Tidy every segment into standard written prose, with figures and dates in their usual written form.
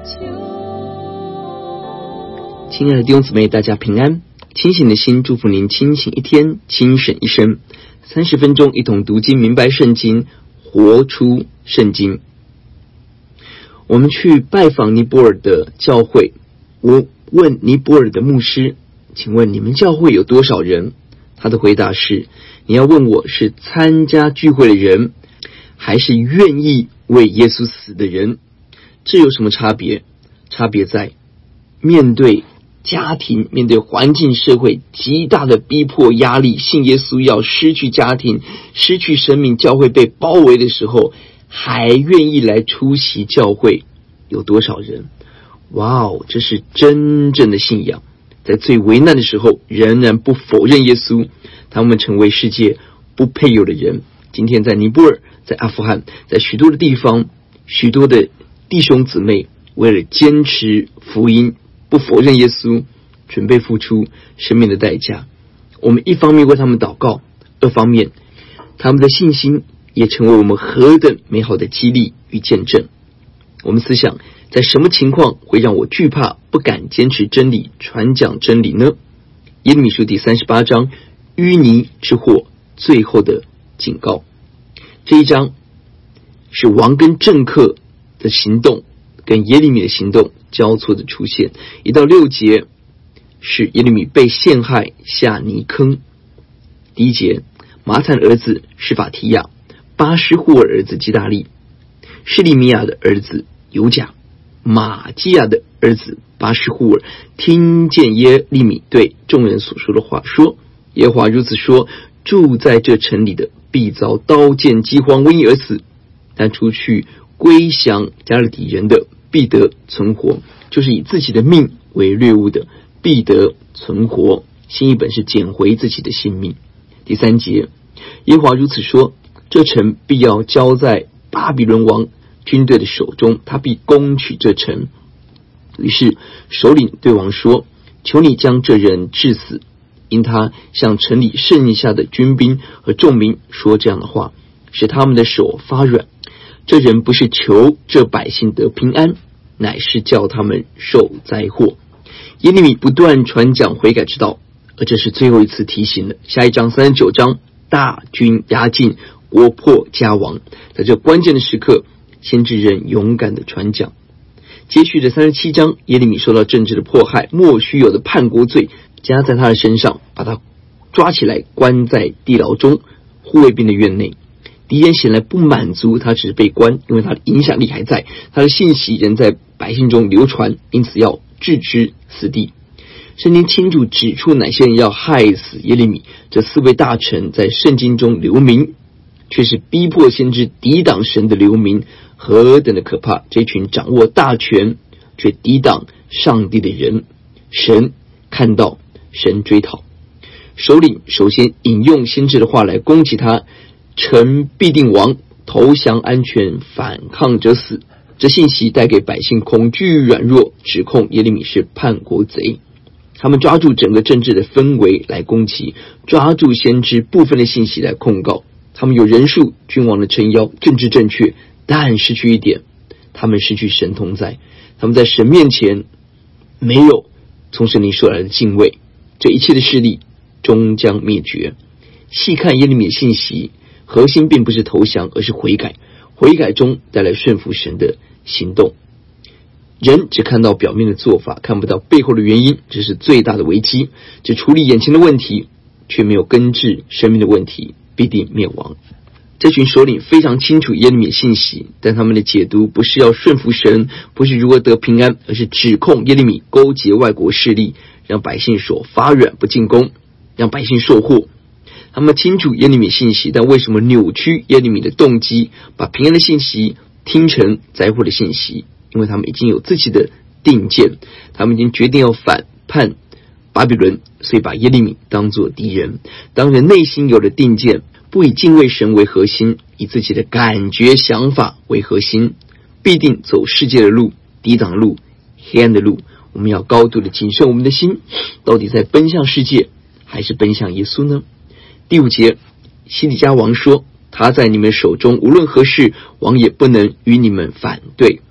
亲爱的弟兄姊妹，大家平安。清醒的心祝福您清醒一天，清醒一生。30分钟一同读经，明白圣经，活出圣经。我们去拜访尼泊尔的教会，我问尼泊尔的牧师，请问你们教会有多少人？他的回答是，你要问我是参加聚会的人，还是愿意为耶稣死的人。这有什么差别？差别在面对家庭，面对环境社会极大的逼迫压力，信耶稣要失去家庭，失去生命，教会被包围的时候，还愿意来出席教会，有多少人？哇哦，这是真正的信仰。在最危难的时候仍然不否认耶稣，他们成为世界不配有的人。今天在尼泊尔，在阿富汗，在许多的地方，许多的弟兄姊妹为了坚持福音，不否认耶稣，准备付出生命的代价。我们一方面为他们祷告，二方面他们的信心也成为我们何等美好的激励与见证。我们思想，在什么情况会让我惧怕，不敢坚持真理，传讲真理呢？耶利米书第38章，淤泥之祸最后的警告。这一章是王跟政客的行动跟耶利米的行动交错的出现。1到6节是耶利米被陷害下泥坑。第1节，马坦儿子施法提亚，巴施户尔儿子基大利，示利米亚的儿子犹甲，马基亚的儿子巴施户尔听见耶利米对众人所说的话，说：耶和华如此说，住在这城里的必遭刀剑饥荒瘟疫而死，但出去归降加勒底人的必得存活，就是以自己的命为掠物的必得存活。新译本是捡回自己的性命。第3节，耶和华如此说，这城必要交在巴比伦王军队的手中，他必攻取这城。于是首领对王说，求你将这人治死，因他向城里剩下的军兵和众民说这样的话，使他们的手发软。这人不是求这百姓得平安，乃是叫他们受灾祸。耶利米不断传讲悔改之道，而这是最后一次提醒了。下一章39章，大军压境，国破家亡。在这关键的时刻，先知人勇敢的传讲。接续的37章，耶利米受到政治的迫害，莫须有的叛国罪加在他的身上，把他抓起来关在地牢中，护卫兵的院内。敌人显然不满足他只是被关，因为他的影响力还在，他的信息仍在百姓中流传，因此要置之死地。圣经清楚指出哪些人要害死耶利米，这4位大臣在圣经中留名，却是逼迫先知抵挡神的留名，何等的可怕！这群掌握大权却抵挡上帝的人，神看到，神追讨。首领首先引用先知的话来攻击他，城必定亡，投降安全，反抗者死。这信息带给百姓恐惧软弱，指控耶利米是叛国贼。他们抓住整个政治的氛围来攻击，抓住先知部分的信息来控告。他们有人数君王的撑腰，政治正确，但失去一点，他们失去神同在。他们在神面前没有从神灵说来的敬畏，这一切的势力终将灭绝。细看耶利米的信息，核心并不是投降，而是悔改。悔改中带来顺服神的行动。人只看到表面的做法，看不到背后的原因，这是最大的危机。只处理眼前的问题，却没有根治生命的问题，必定灭亡。这群首领非常清楚耶利米的信息，但他们的解读不是要顺服神，不是如何得平安，而是指控耶利米勾结外国势力，让百姓手发软不进攻，让百姓受祸。他们清楚耶利米信息，但为什么扭曲耶利米的动机，把平安的信息听成灾祸的信息？因为他们已经有自己的定见，他们已经决定要反叛巴比伦，所以把耶利米当作敌人。当人内心有了定见，不以敬畏神为核心，以自己的感觉想法为核心，必定走世界的路，抵挡的路，黑暗的路。我们要高度的谨慎我们的心，到底在奔向世界还是奔向耶稣呢？第5节，西底家王说，他在你们手中，无论何事，王也不能与你们反对。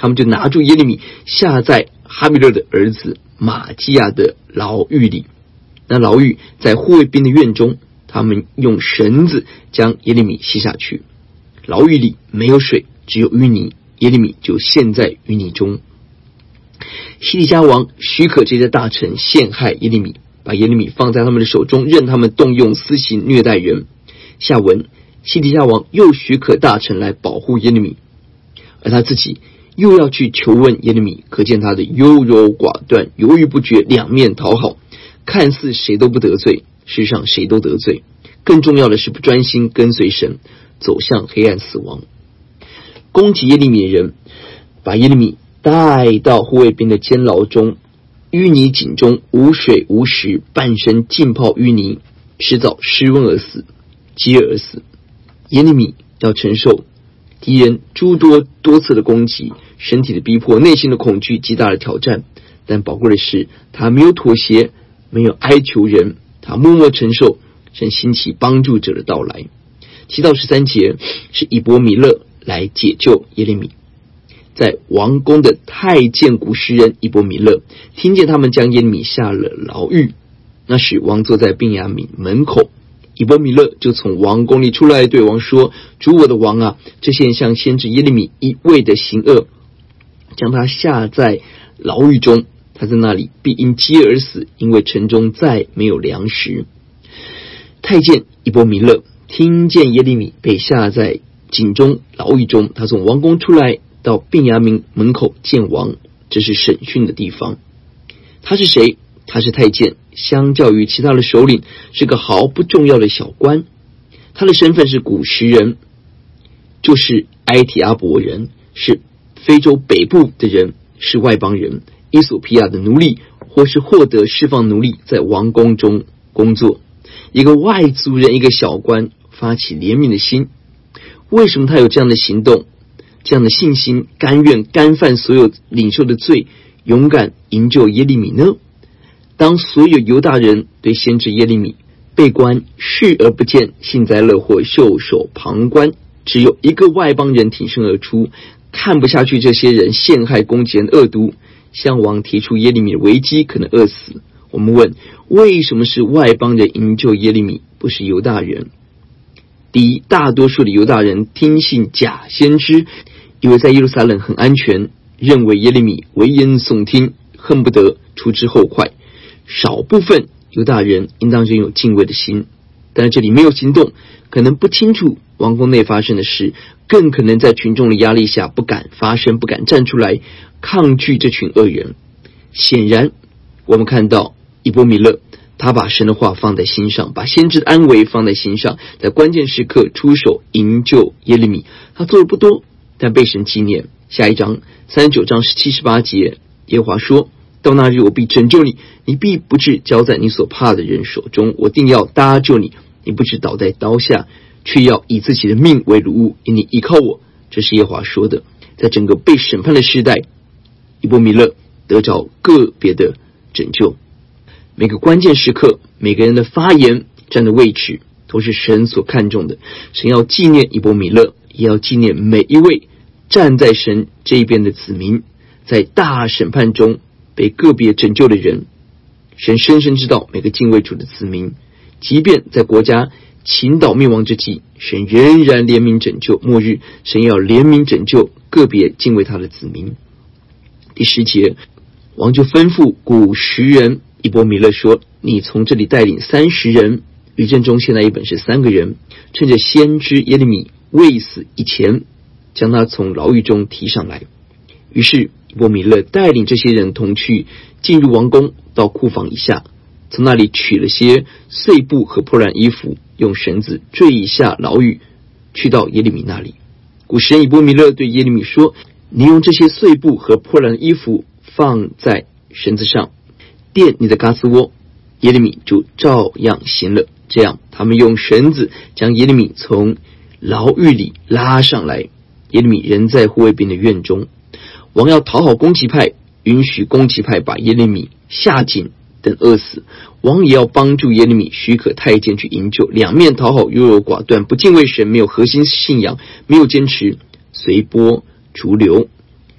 他们就拿住耶利米，下在哈米勒的儿子马基亚的牢狱里。那牢狱在护卫兵的院中，他们用绳子将耶利米系下去。牢狱里没有水，只有淤泥，耶利米就陷在淤泥中。西底家王许可这些大臣陷害耶利米，把耶利米放在他们的手中，任他们动用私刑虐待人。下文，西底家王又许可大臣来保护耶利米，而他自己又要去求问耶利米，可见他的优柔寡断，犹豫不决，两面讨好，看似谁都不得罪，事实上谁都得罪。更重要的是不专心跟随神，走向黑暗死亡。攻击耶利米的人把耶利米带到护卫兵的监牢中，淤泥井中无水无食，半身浸泡淤泥，迟早失温而死，饥饿而死。耶利米要承受敌人诸多次的攻击，身体的逼迫，内心的恐惧，极大的挑战。但宝贵的是，他没有妥协，没有哀求人，他默默承受神兴起帮助者的到来。7到13节是以伯米勒来解救耶利米。在王宫的太监古时人以伯米勒听见他们将耶利米下了牢狱，那时王坐在便雅悯门口，以伯米勒就从王宫里出来，对王说：主我的王啊，这些人向先知耶利米一味的行恶，将他下在牢狱中，他在那里必因饥饿而死，因为城中再没有粮食。太监以伯米勒听见耶利米被下在井中牢狱中，他从王宫出来，到便雅悯门口见王，这是审讯的地方。他是谁？他是太监，相较于其他的首领是个毫不重要的小官。他的身份是古时人，就是埃提阿伯人，是非洲北部的人，是外邦人，伊索比亚的奴隶，或是获得释放奴隶，在王宫中工作。一个外族人，一个小官发起怜悯的心。为什么他有这样的行动，这样的信心，甘愿干犯所有领袖的罪，勇敢营救耶利米呢？当所有犹大人对先知耶利米被关，视而不见，幸灾乐祸，袖手旁观，只有一个外邦人挺身而出，看不下去这些人陷害攻击人恶毒，向王提出耶利米的危机，可能饿死。我们问，为什么是外邦人营救耶利米，不是犹大人？第一，大多数的犹大人听信假先知，以为在耶路撒冷很安全，认为耶利米危言耸听，恨不得除之后快。少部分犹大人应当仍有敬畏的心，但是这里没有行动，可能不清楚王宫内发生的事，更可能在群众的压力下不敢发声，不敢站出来抗拒这群恶人。显然我们看到以伯米勒，他把神的话放在心上，把先知的安危放在心上，在关键时刻出手营救耶利米。他做的不多，但被神纪念。下一章39章17、18节，耶和华说：到那日我必拯救你，你必不至交在你所怕的人手中，我定要搭救你，你不至倒在刀下，却要以自己的命为掳物，因你依靠我。这是耶和华说的。在整个被审判的时代，以伯米勒得着个别的拯救。每个关键时刻，每个人的发言站的位置都是神所看重的。神要纪念以伯米勒，也要纪念每一位站在神这一边的子民，在大审判中被个别拯救的人。神深深知道每个敬畏主的子民，即便在国家倾倒灭亡之际，神仍然怜悯拯救。末日神要怜悯拯救个别敬畏他的子民。第10节，王就吩咐古时人以伯米勒说：你从这里带领30人，吕正中现在一本是3个人，趁着先知耶利米未死以前，将他从牢狱中提上来。于是以伯米勒带领这些人同去，进入王宫，到库房以下，从那里取了些碎布和破烂衣服，用绳子坠下牢狱，去到耶利米那里。古时人以伯米勒对耶利米说：你用这些碎布和破烂衣服放在绳子上，垫你的嘎斯窝。耶利米就照样行了。这样他们用绳子将耶利米从牢狱里拉上来。耶利米仍在护卫兵的院中。王要讨好攻击派，允许攻击派把耶利米下井等饿死。王也要帮助耶利米，许可太监去营救。两面讨好，优柔寡断，不敬畏神，没有核心信仰，没有坚持，随波逐流。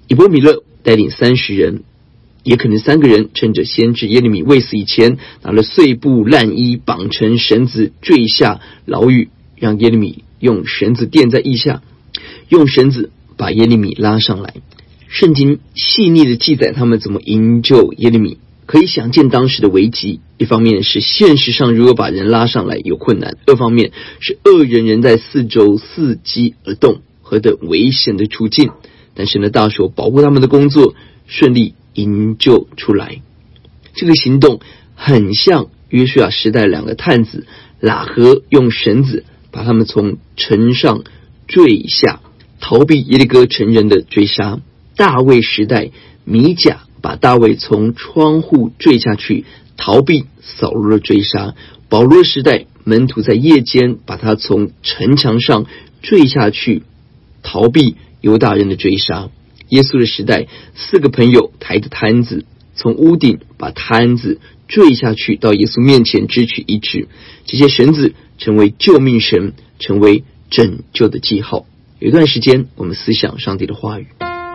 以伯米勒带领30人，也可能3个人趁着先知耶利米未死以前，拿了碎布烂衣绑成绳子坠下牢狱，让耶利米用绳子垫在腋下，用绳子把耶利米拉上来。圣经细腻的记载他们怎么营救耶利米，可以想见当时的危机。一方面是现实上如果把人拉上来有困难，二方面是恶人人在四周伺机而动，何等危险的处境。但是呢，大手保护他们的工作顺利营救出来。这个行动很像约书亚时代2个探子喇合用绳子把他们从城上坠下，逃避耶利哥城人的追杀。大卫时代米甲把大卫从窗户坠下去，逃避扫罗的追杀。保罗时代门徒在夜间把他从城墙上坠下去，逃避犹大人的追杀。耶稣的时代4个朋友抬着摊子从屋顶把摊子坠下去，到耶稣面前支取医治。这些绳子成为救命绳，成为拯救的记号。有一段时间我们思想上帝的话语。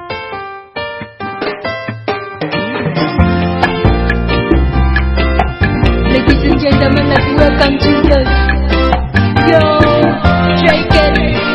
Ladies and gentlemen, let's welcome Jesus. Yo, Dragon.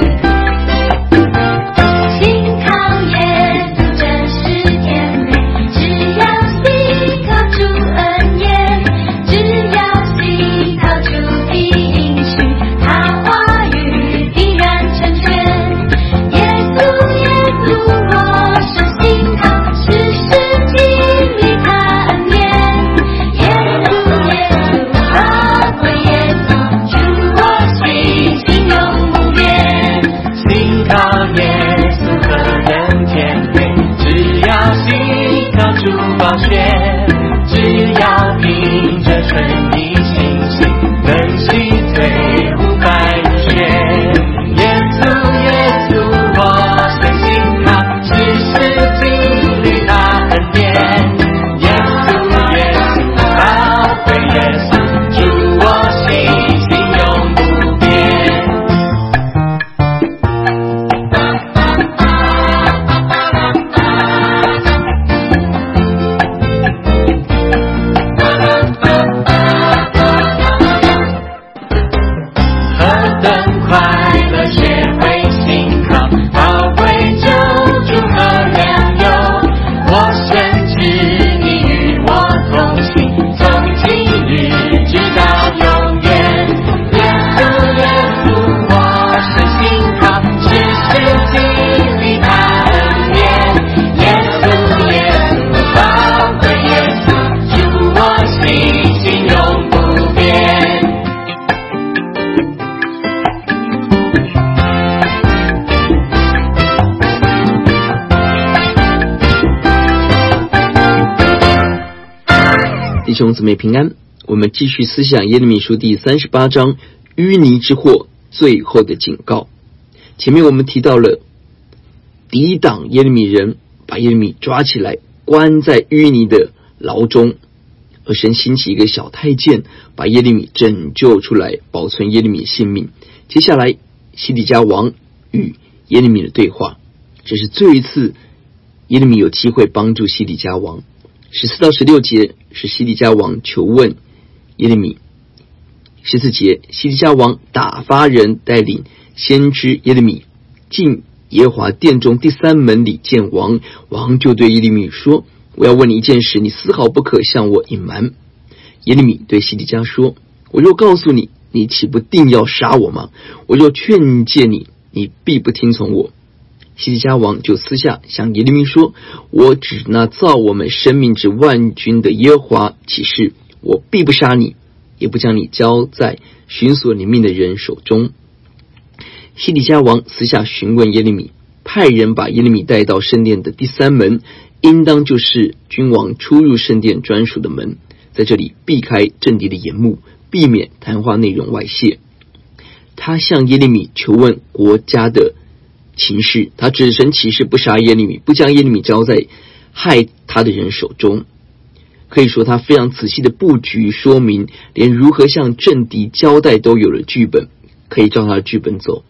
弟兄姊妹平安，我们继续思想耶利米书第38章淤泥之祸最后的警告。前面我们提到了抵挡耶利米人把耶利米抓起来关在淤泥的牢中，而神兴起一个小太监把耶利米拯救出来，保存耶利米性命。接下来西底家王与耶利米的对话，这是最后一次耶利米有机会帮助西底家王。14到16节是西底家王求问耶利米。14节，西底家王打发人带领先知耶利米进耶和华殿中第3门里见王。王就对耶利米说，我要问你一件事，你丝毫不可向我隐瞒。耶利米对西底家说，我若告诉你，你岂不定要杀我吗？我若劝诫你，你必不听从我。西底家王就私下向耶利米说，我指那造我们生命之万军的耶和华起誓，我必不杀你，也不将你交在寻索你命的人手中。西底家王私下询问耶利米，派人把耶利米带到圣殿的第3门，应当就是君王出入圣殿专属的门，在这里避开政敌的眼目，避免谈话内容外泄。他向耶利米求问国家的情势，他指神起誓不杀耶利米，不将耶利米交在害他的人手中。可以说他非常仔细的布局说明，连如何向政敌交代都有了剧本，可以照他的剧本走。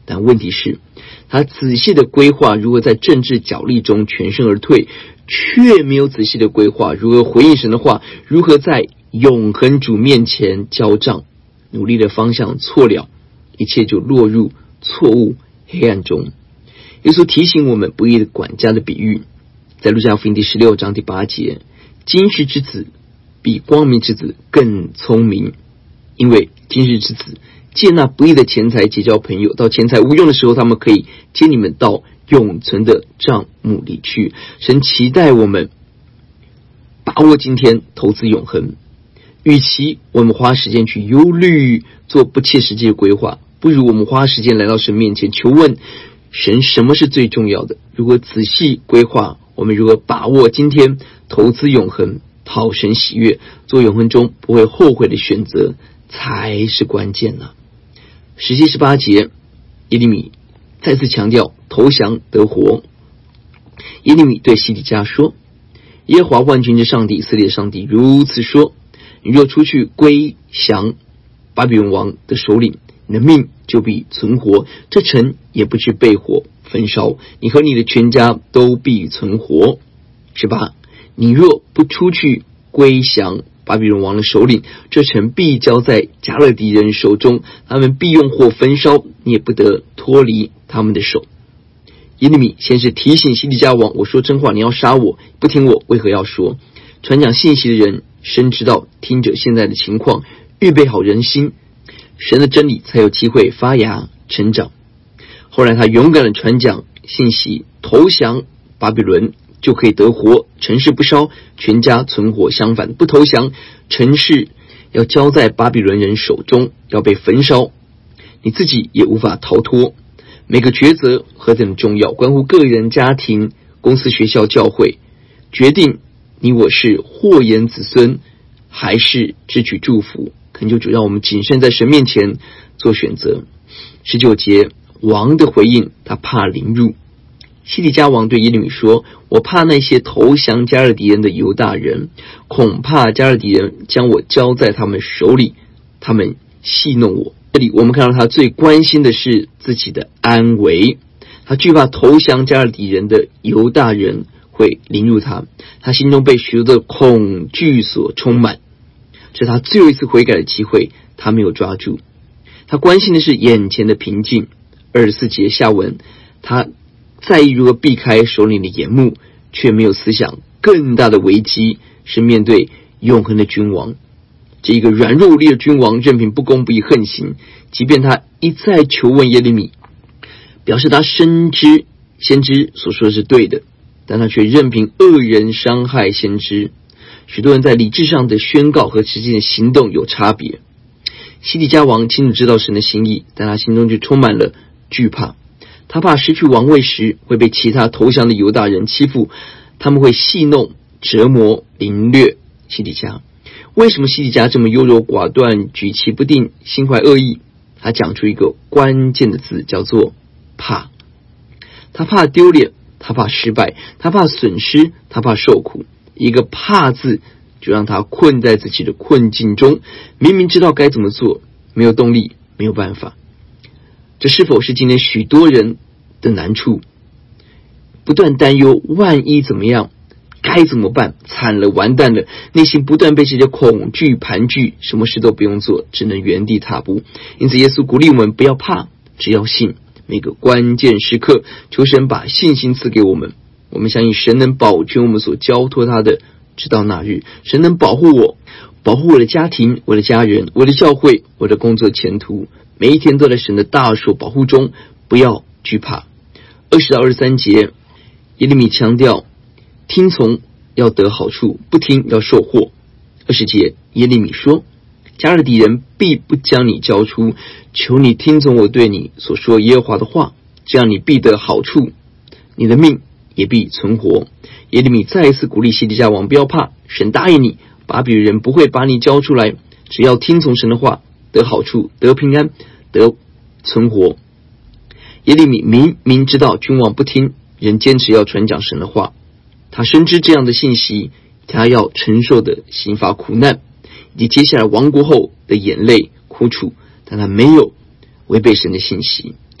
但问题是，他仔细的规划如何在政治角力中全身而退，却没有仔细的规划如何回应神的话，如何在永恒主面前交账。努力的方向错了，一切就落入错误黑暗中。耶稣提醒我们不义的管家的比喻，在路加福音第16章第8节，今世之子比光明之子更聪明，因为今世之子借那不义的钱财结交朋友，到钱财无用的时候，他们可以接你们到永存的帐幕里去。神期待我们把握今天，投资永恒。与其我们花时间去忧虑做不切实际的规划，不如我们花时间来到神面前求问神什么是最重要的。如果仔细规划，我们如何把握今天，投资永恒，讨神喜悦，做永恒中不会后悔的选择，才是关键呢。实际18节，耶利米再次强调投降得活。耶利米对西底家说，耶和华万军之上帝，以色列上帝如此说，你若出去归降巴比伦王的首领，你的命就必存活，这城也不致被火焚烧，你和你的全家都必存活。18，你若不出去归降巴比伦王的首领，这城必交在迦勒底人手中，他们必用火焚烧，你也不得脱离他们的手。耶利米先是提醒西底家王，我说真话，你要杀我，不听我，为何要说？传讲信息的人深知道听者现在的情况，预备好人心，神的真理才有机会发芽成长。后来他勇敢的传讲信息，投降巴比伦就可以得活，城市不烧，全家存活。相反，不投降，城市要交在巴比伦人手中，要被焚烧，你自己也无法逃脱。每个抉择何等重要，关乎个人、家庭、公司、学校、教会，决定你我是祸延子孙，还是支取祝福。恳求主让我们谨慎在神面前做选择。19节，王的回应，他怕凌辱。西底家王对耶利米说，我怕那些投降迦勒底人的犹大人，恐怕迦勒底人将我交在他们手里，他们戏弄我。这里我们看到他最关心的是自己的安危，他惧怕投降迦勒底人的犹大人会凌辱他，他心中被许多的恐惧所充满，这是他最后一次悔改的机会，他没有抓住。他关心的是眼前的平静。24节下文，他在意如何避开首领的眼目，却没有思想更大的危机是面对永恒的君王。这一个软弱无力的君王，任凭不公不义横行，即便他一再求问耶利米，表示他深知先知所说的是对的，但他却任凭恶人伤害先知。许多人在理智上的宣告和实际的行动有差别。西底家王清楚知道神的心意，但他心中就充满了惧怕。他怕失去王位时会被其他投降的犹大人欺负，他们会戏弄、折磨、凌虐西底家。为什么西底家这么优柔寡断、举棋不定、心怀恶意？他讲出一个关键的字，叫做怕。他怕丢脸，他怕失败，他怕损失，他怕受苦。一个怕字就让他困在自己的困境中，明明知道该怎么做，没有动力，没有办法。这是否是今天许多人的难处？不断担忧万一怎么样，该怎么办，惨了，完蛋了，内心不断被这些恐惧盘踞，什么事都不用做，只能原地踏步。因此耶稣鼓励我们不要怕，只要信。每个关键时刻，求神把信心赐给我们。我们相信神能保全我们所交托他的，直到那日。神能保护我，保护我的家庭，我的家人，我的教会，我的工作前途，每一天都在神的大手保护中，不要惧怕。20到23节，耶利米强调听从要得好处，不听要受祸。20节，耶利米说，迦勒底人必不将你交出，求你听从我对你所说耶和华的话，这样你必得好处，你的命也必存活。耶利米再一次鼓励西底家王不要怕，神答应你，巴比伦人不会把你交出来，只要听从神的话，得好处，得平安，得存活。耶利米明明知道君王不听，仍坚持要传讲神的话，他深知这样的信息，他要承受的刑罚苦难，以及接下来亡国后的眼泪苦楚，但他没有违背神的信息。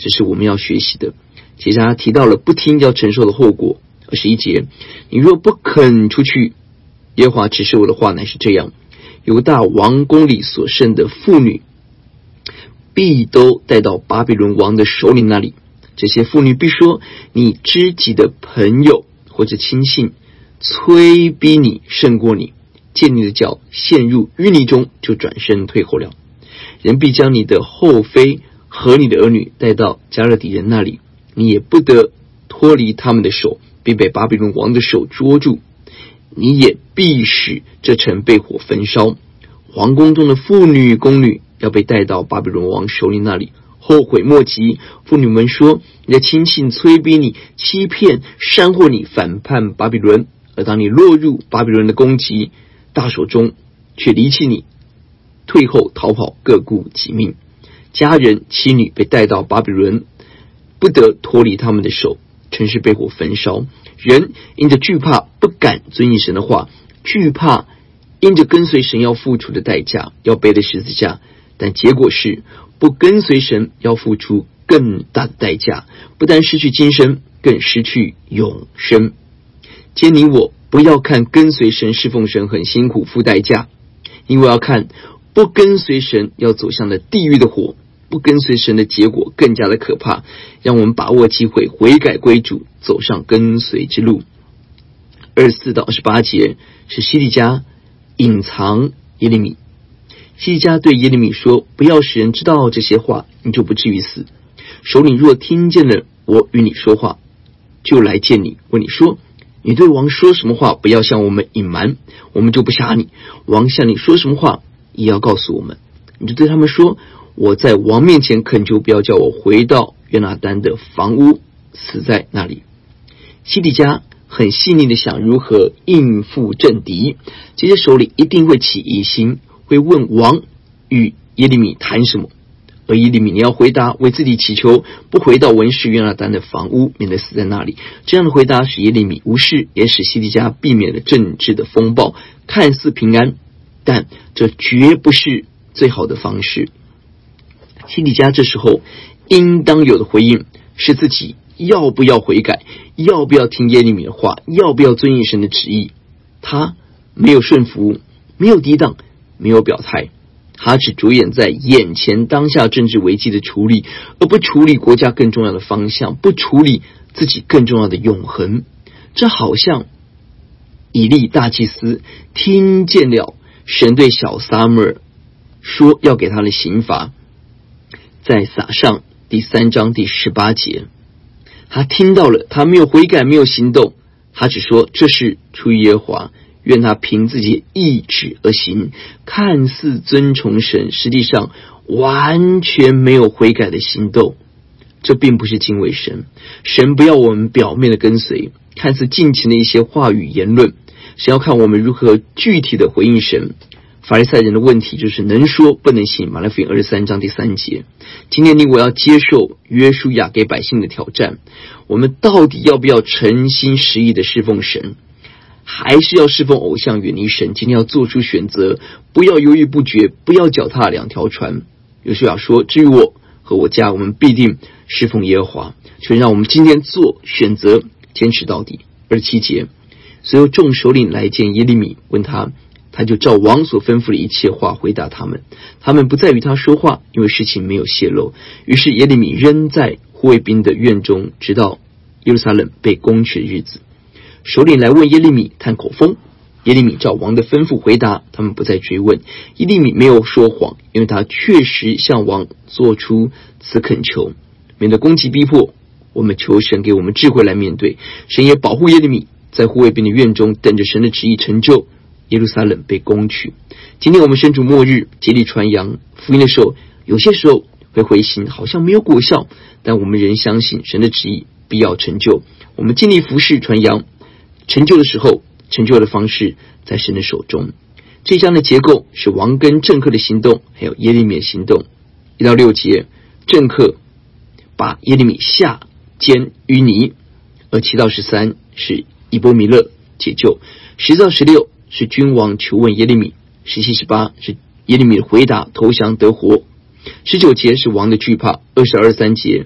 这是我们要学习的。接着他提到了不听要承受的后果。21节，你若不肯出去，耶和华指示我的话乃是这样，犹大王宫里所剩的妇女必都带到巴比伦王的首领那里。这些妇女必说，你知己的朋友或者亲信催逼你胜过你，见你的脚陷入淤泥中，就转身退后了。人必将你的后妃和你的儿女带到加勒底人那里，你也不得脱离他们的手，并被巴比伦王的手捉住。你也必使这城被火焚烧。皇宫中的妇女宫女要被带到巴比伦王首领那里，后悔莫及。妇女们说，你的亲信催逼你，欺骗煽惑你，反叛巴比伦。而当你落入巴比伦的攻击大手中，却离弃你，退后逃跑，各顾己命。家人妻女被带到巴比伦，不得脱离他们的手，城市被火焚烧。人因着惧怕不敢遵行神的话，惧怕因着跟随神要付出的代价，要背的十字架，但结果是不跟随神要付出更大的代价，不但失去今生，更失去永生。今天你我不要看跟随神侍奉神很辛苦付代价，因为要看不跟随神要走向的地狱的火，不跟随神的结果更加的可怕。让我们把握机会，悔改归主，走上跟随之路。24到28节是西利家隐藏耶利米。西利家对耶利米说，不要使人知道这些话，你就不至于死。首领若听见了我与你说话，就来见你，问你说，你对王说什么话，不要向我们隐瞒，我们就不杀你。王向你说什么话，也要告诉我们。你就对他们说，我在王面前恳求，不要叫我回到约拿单的房屋，死在那里。西底家很细腻的想如何应付政敌，这些首领一定会起疑心，会问王与耶利米谈什么。而耶利米你要回答，为自己祈求，不回到文士约拿单的房屋，免得死在那里。这样的回答使耶利米无事，也使西底家避免了政治的风暴，看似平安，但这绝不是最好的方式。西底家这时候应当有的回应是自己要不要悔改，要不要听耶利米的话，要不要遵行神的旨意。他没有顺服，没有抵挡，没有表态，他只着眼在眼前当下政治危机的处理，而不处理国家更重要的方向，不处理自己更重要的永恒。这好像以利大祭司听见了神对小撒母耳说要给他的刑罚，在撒上第3章第18节，他听到了，他没有悔改，没有行动，他只说这是出于耶和华，愿他凭自己意志而行，看似尊崇神，实际上完全没有悔改的行动。这并不是敬畏神，神不要我们表面的跟随，看似尽情的一些话语言论，神要看我们如何具体的回应神。法利赛人的问题就是能说不能行，马太福音23章第3节。今天你我要接受约书亚给百姓的挑战，我们到底要不要诚心实意的侍奉神，还是要侍奉偶像远离神？今天要做出选择，不要犹豫不决，不要脚踏两条船。约书亚说，至于我和我家，我们必定侍奉耶和华。所以让我们今天做选择，坚持到底。27节，所有众首领来见耶利米，问他，他就照王所吩咐的一切话回答他们。他们不再与他说话，因为事情没有泄露。于是耶利米仍在护卫兵的院中，直到耶路撒冷被攻取的日子。首领来问耶利米探口风，耶利米照王的吩咐回答，他们不再追问。耶利米没有说谎，因为他确实向王做出此恳求，免得攻击逼迫。我们求神给我们智慧来面对。神也保护耶利米在护卫兵的院中，等着神的旨意成就，耶路撒冷被攻取。今天我们身处末日，竭力传扬福音的时候，有些时候会灰心，好像没有果效，但我们仍相信神的旨意必要成就。我们尽力服侍传扬，成就的时候，成就的方式在神的手中。这一章的结构是王跟政客的行动，还有耶利米的行动。1到6节，政客把耶利米下监淤泥，而7到13是以波弥勒解救。10到16是君王求问耶利米，17、18是耶利米的回答，投降得活。19节是王的惧怕，20、23节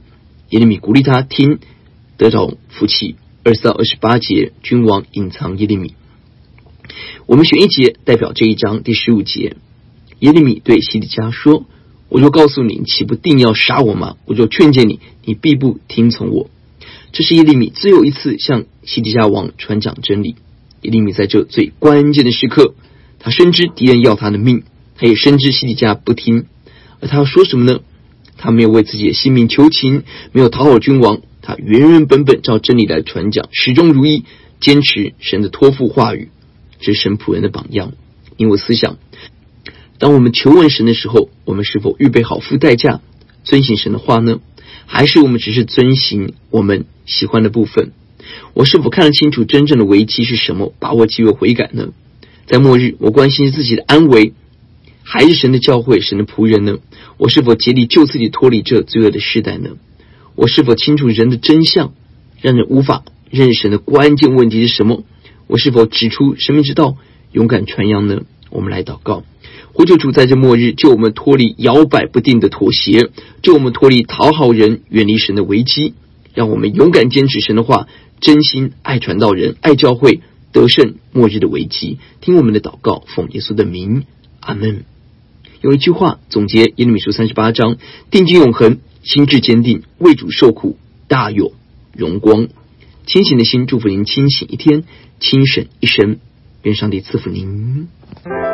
耶利米鼓励他听，得到福气。24到28节，君王隐藏耶利米。我们选一节代表这一章，第15节，耶利米对西底家说，我若告诉你，岂不定要杀我吗？我若劝诫你，你必不听从我。这是耶利米最后一次向西底家王传讲真理。耶利米在这最关键的时刻，他深知敌人要他的命，他也深知西底家不听，而他要说什么呢？他没有为自己的性命求情，没有讨好君王，他原原本本照真理来传讲，始终如一，坚持神的托付话语，这是神仆人的榜样。你我思想，当我们求问神的时候，我们是否预备好付代价遵行神的话呢？还是我们只是遵行我们喜欢的部分？我是否看得清楚真正的危机是什么，把握机会悔改呢？在末日，我关心自己的安危，还是神的教会，神的仆人呢？我是否竭力救自己脱离这罪恶的世代呢？我是否清楚人的真相，让人无法认识神的关键问题是什么？我是否指出生命之道，勇敢传扬呢？我们来祷告，呼求主在这末日救我们脱离摇摆不定的妥协，救我们脱离讨好人，远离神的危机，让我们勇敢坚持神的话，真心爱传道人，爱教会，得胜末日的危机。听我们的祷告，奉耶稣的名，阿们。用一句话总结耶利米书38章，定睛永恒，心志坚定，为主受苦，大有荣光。清醒的心祝福您清醒一天，清省一生。愿上帝赐福您。